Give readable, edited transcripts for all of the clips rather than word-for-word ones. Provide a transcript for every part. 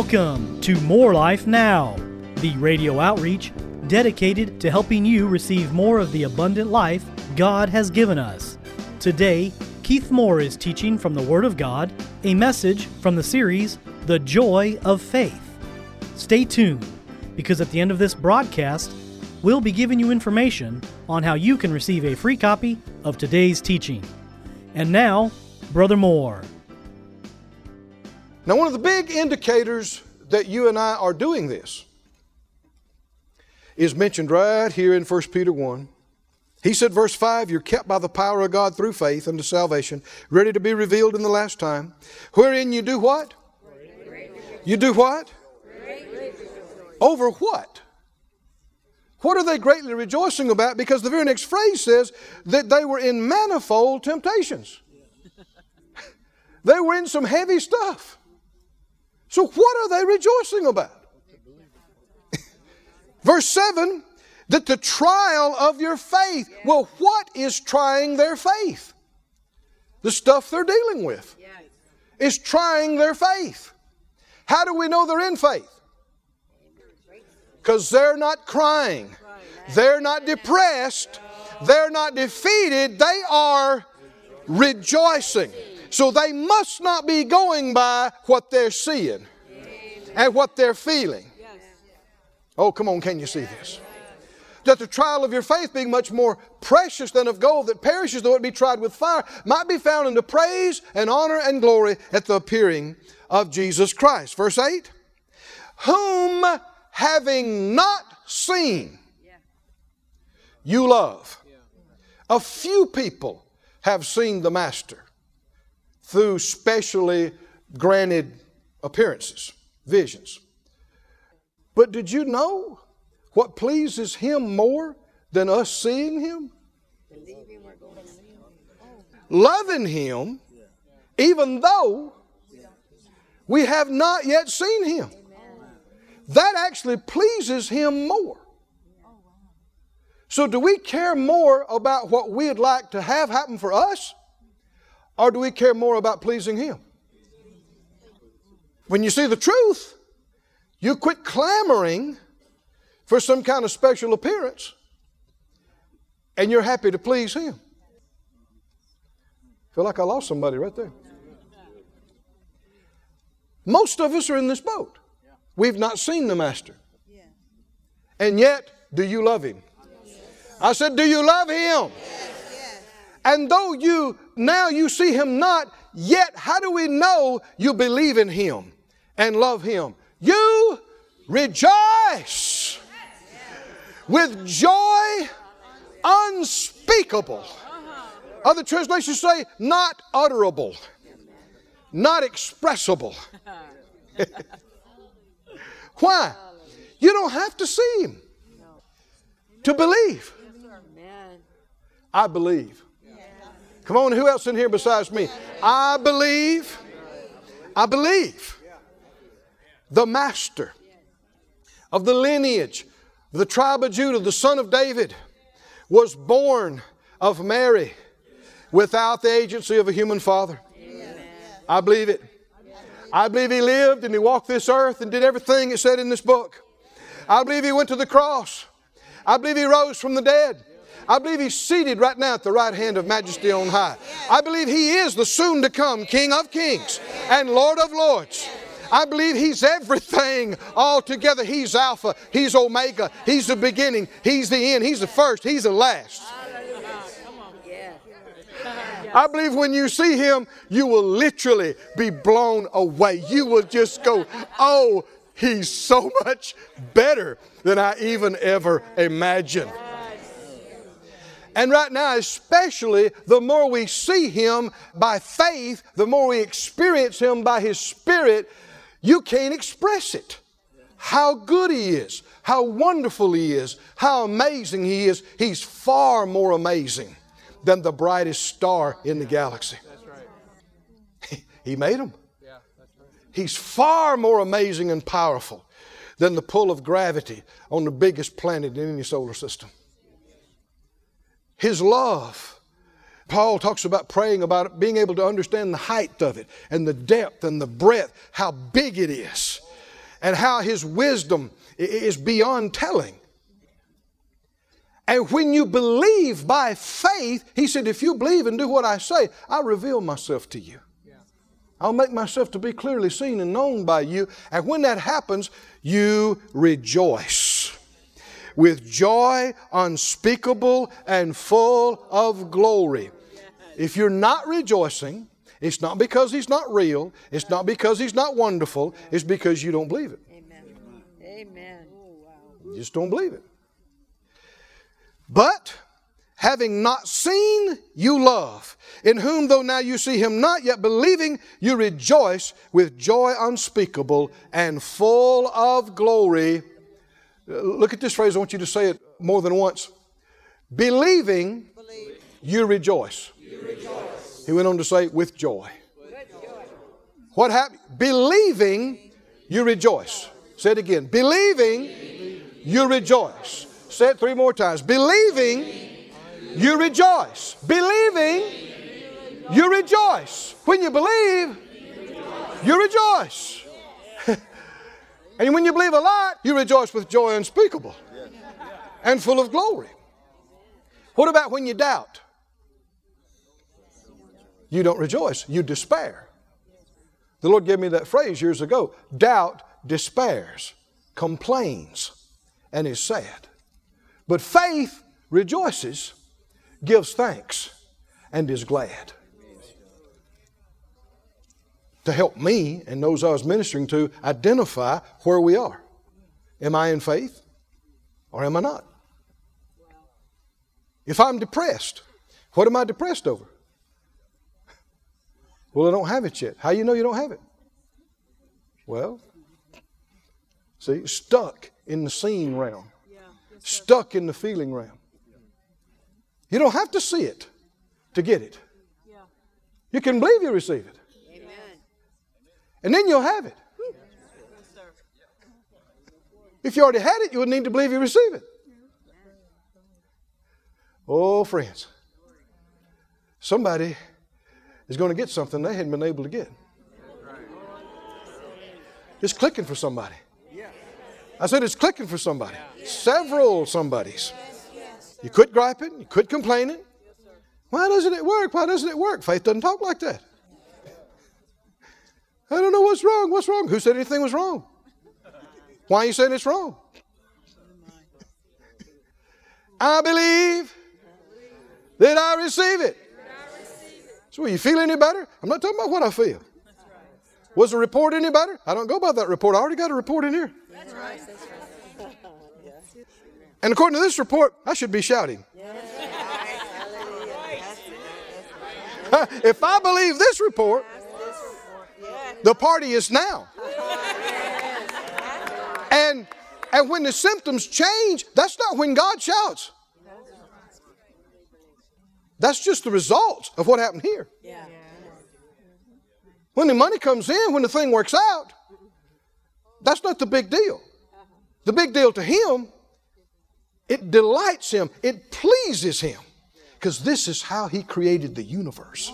Welcome to More Life Now, the radio outreach dedicated to helping you receive more of the abundant life God has given us. Today, Keith Moore is teaching from the Word of God, a message from the series, The Joy of Faith. Stay tuned, because at the end of this broadcast, we'll be giving you information on how you can receive a free copy of today's teaching. And now, Brother Moore. Now, one of the big indicators that you and I are doing this is mentioned right here in 1 Peter 1. He said, verse 5, you're kept by the power of God through faith unto salvation, ready to be revealed in the last time, wherein you do what? You do what? Over what? What are they greatly rejoicing about? Because the very next phrase says that they were in manifold temptations. They were in some heavy stuff. So what are they rejoicing about? Verse 7, that the trial of your faith. Well, what is trying their faith? The stuff they're dealing with is trying their faith. How do we know they're in faith? Because they're not crying. They're not depressed. They're not defeated. They are rejoicing. So they must not be going by what they're seeing and what they're feeling. Oh, come on, can you see this? That the trial of your faith, being much more precious than of gold that perishes though it be tried with fire, might be found unto praise and honor and glory at the appearing of Jesus Christ. Verse 8, whom having not seen, you love. A few people have seen the Master through specially granted appearances, visions. But did you know what pleases Him more than us seeing Him? Loving Him, even though we have not yet seen Him. That actually pleases Him more. So do we care more about what we'd like to have happen for us? Or do we care more about pleasing Him? When you see the truth, you quit clamoring for some kind of special appearance, and you're happy to please Him. Feel like I lost somebody right there. Most of us are in this boat. We've not seen the Master. And yet, do you love Him? I said, do you love Him? And though you see Him not, yet how do we know you believe in Him and love Him? You rejoice with joy unspeakable. Other translations say not utterable, not expressible. Why? You don't have to see Him to believe. I believe. Come on, who else in here besides me? I believe. I believe. The Master of the lineage of the tribe of Judah, the son of David, was born of Mary without the agency of a human father. I believe it. I believe He lived and He walked this earth and did everything it said in this book. I believe He went to the cross. I believe He rose from the dead. I believe He's seated right now at the right hand of Majesty on high. I believe He is the soon to come King of kings and Lord of lords. I believe He's everything all together. He's Alpha, He's Omega, He's the beginning, He's the end, He's the first, He's the last. I believe when you see Him, you will literally be blown away. You will just go, oh, He's so much better than I even ever imagined. And right now, especially, the more we see Him by faith, the more we experience Him by His Spirit, you can't express it. How good He is, how wonderful He is, how amazing He is. He's far more amazing than the brightest star in the galaxy. He made them. He's far more amazing and powerful than the pull of gravity on the biggest planet in any solar system. His love. Paul talks about praying about it, being able to understand the height of it and the depth and the breadth, how big it is. and how His wisdom is beyond telling. And when you believe by faith, He said, if you believe and do what I say, I'll reveal myself to you. I'll make myself to be clearly seen and known by you. And when that happens, you rejoice with joy unspeakable and full of glory. If you're not rejoicing, it's not because He's not real. It's not because He's not wonderful. It's because you don't believe it. Amen. Amen. You just don't believe it. But having not seen, you love, in whom though now you see Him not, yet believing, you rejoice with joy unspeakable and full of glory. Look at this phrase. I want you to say it more than once. Believing, you rejoice. He went on to say, with joy. What happened? Believing, you rejoice. Say it again. Believing, you rejoice. Say it 3 more times. Believing, you rejoice. Believing, you rejoice. When you believe, you rejoice. And when you believe a lot, you rejoice with joy unspeakable and full of glory. What about when you doubt? You don't rejoice. You despair. The Lord gave me that phrase years ago. Doubt despairs, complains, and is sad. But faith rejoices, gives thanks, and is glad. To help me and those I was ministering to identify where we are. Am I in faith or am I not? If I'm depressed, what am I depressed over? Well, I don't have it yet. How do you know you don't have it? Well, see, stuck in the seeing realm. Stuck in the feeling realm. You don't have to see it to get it. You can believe you receive it. And then you'll have it. If you already had it, you would need to believe you receive it. Oh, friends. Somebody is going to get something they hadn't been able to get. It's clicking for somebody. I said it's clicking for somebody. Several somebodies. You quit griping. You quit complaining. Why doesn't it work? Why doesn't it work? Faith doesn't talk like that. I don't know what's wrong. What's wrong? Who said anything was wrong? Why are you saying it's wrong? I believe that I receive it. So will you feel any better? I'm not talking about what I feel. Was the report any better? I don't go by that report. I already got a report in here. That's right. And according to this report, I should be shouting. If I believe this report, the party is now. And when the symptoms change, that's not when God shouts. That's just the results of what happened here. When the money comes in, when the thing works out, that's not the big deal. The big deal to Him, it delights Him, it pleases Him, because this is how He created the universe.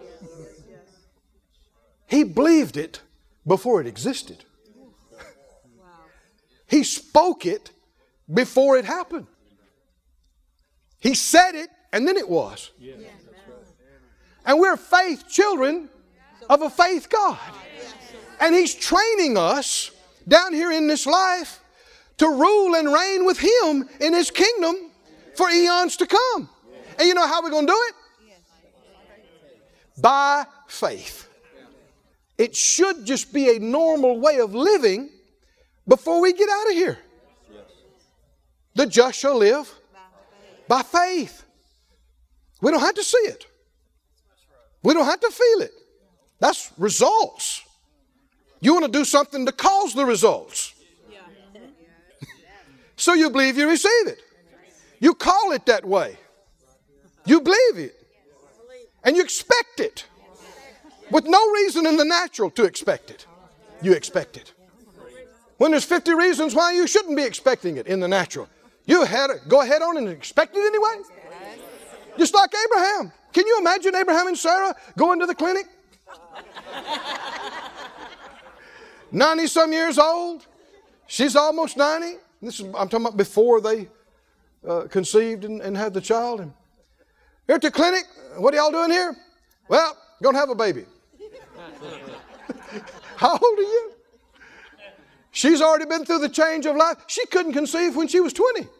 He believed it before it existed. He spoke it before it happened. He said it, and then it was. And we're faith children of a faith God. And He's training us down here in this life to rule and reign with Him in His kingdom for eons to come. And you know how we're going to do it? By faith. It should just be a normal way of living before we get out of here. The just shall live by faith. We don't have to see it. We don't have to feel it. That's results. You want to do something to cause the results. So you believe you receive it. You call it that way. You believe it. And you expect it. With no reason in the natural to expect it. You expect it. When there's 50 reasons why you shouldn't be expecting it in the natural. You go ahead on and expect it anyway. Just like Abraham. Can you imagine Abraham and Sarah going to the clinic? 90-some years old. She's almost 90. I'm talking about before they conceived and had the child. And here at the clinic, what are y'all doing here? Well, going to have a baby. How old are you? She's already been through the change of life. She couldn't conceive when she was 20.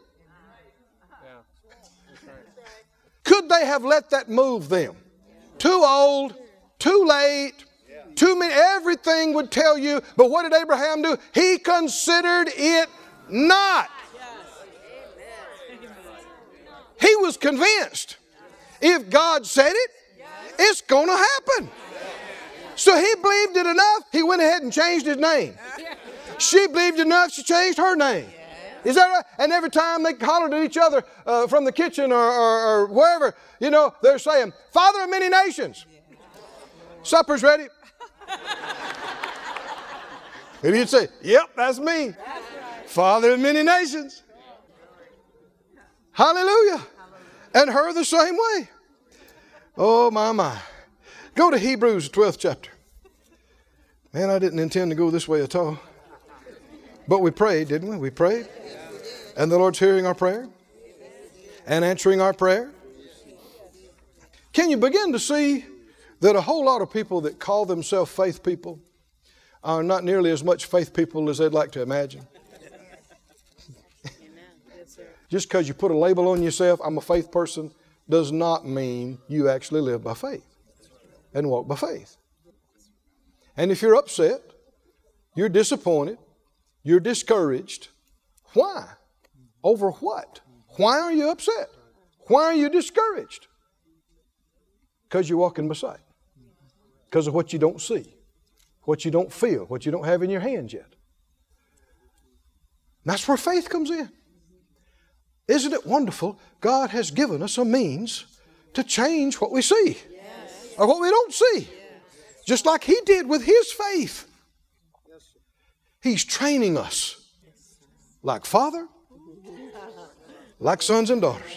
Could they have let that move them? Too old, too late, too many. Everything would tell you. But what did Abraham do? He considered it not. He was convinced. If God said it, it's going to happen. So he believed it enough, he went ahead and changed his name. She believed enough, she changed her name. Is that right? And every time they hollered at each other from the kitchen or wherever, you know, they're saying, Father of many nations. Supper's ready. And he'd say, yep, that's me. Father of many nations. Hallelujah. And her the same way. Oh, my. Go to Hebrews, 12th chapter. Man, I didn't intend to go this way at all. But we prayed, didn't we? We prayed. And the Lord's hearing our prayer and answering our prayer. Can you begin to see that a whole lot of people that call themselves faith people are not nearly as much faith people as they'd like to imagine? Just because you put a label on yourself, I'm a faith person, does not mean you actually live by faith and walk by faith. And if you're upset, you're disappointed, you're discouraged, why? Over what? Why are you upset? Why are you discouraged? Because you're walking by sight. Because of what you don't see, what you don't feel, what you don't have in your hands yet. That's where faith comes in. Isn't it wonderful? God has given us a means to change what we see or what we don't see. Just like He did with His faith. He's training us like Father, like sons and daughters.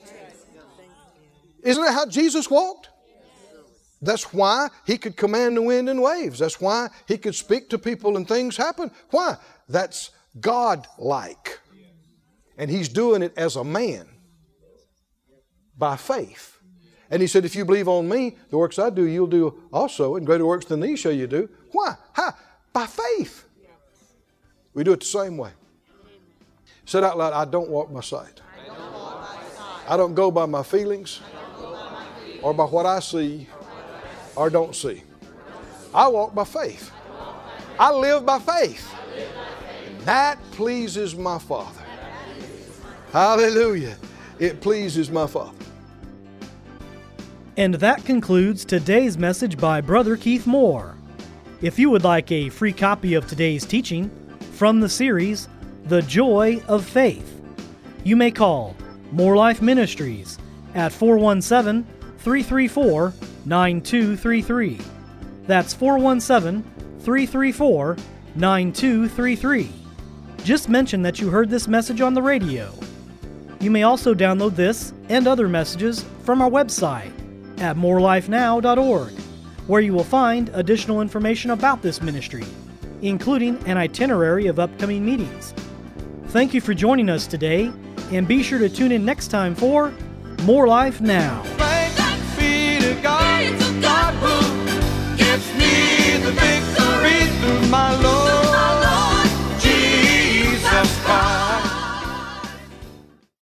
Isn't that how Jesus walked? That's why He could command the wind and waves. That's why He could speak to people and things happen. Why? That's God-like. And He's doing it as a man by faith. And He said, if you believe on me, the works I do, you'll do also, and greater works than these shall you do. Why? How? By faith. We do it the same way. Said out loud, I don't walk by sight. I don't go by my feelings or by what I see or don't see. I walk by faith. I live by faith. That pleases my Father. Hallelujah. It pleases my Father. And that concludes today's message by Brother Keith Moore. If you would like a free copy of today's teaching from the series, The Joy of Faith, you may call More Life Ministries at 417-334-9233. That's 417-334-9233. Just mention that you heard this message on the radio. You may also download this and other messages from our website at morelifenow.org, where you will find additional information about this ministry, including an itinerary of upcoming meetings. Thank you for joining us today, and be sure to tune in next time for More Life Now. Thanks be to God, God who gives me